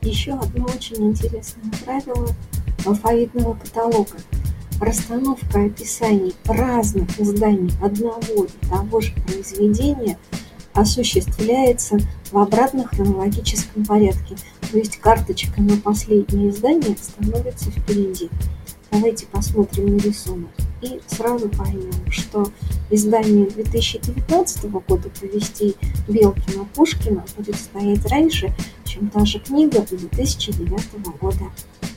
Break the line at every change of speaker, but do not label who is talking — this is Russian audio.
Еще одно очень интересное правило алфавитного каталога. Расстановка описаний разных изданий одного и того же произведения осуществляется в обратно-хронологическом порядке. То есть карточка на последнее издание становится впереди. Давайте посмотрим на рисунок и сразу поймем, что издание 2019 года повестей Белкина-Пушкина будет стоять раньше, чем та же книга 2009 года.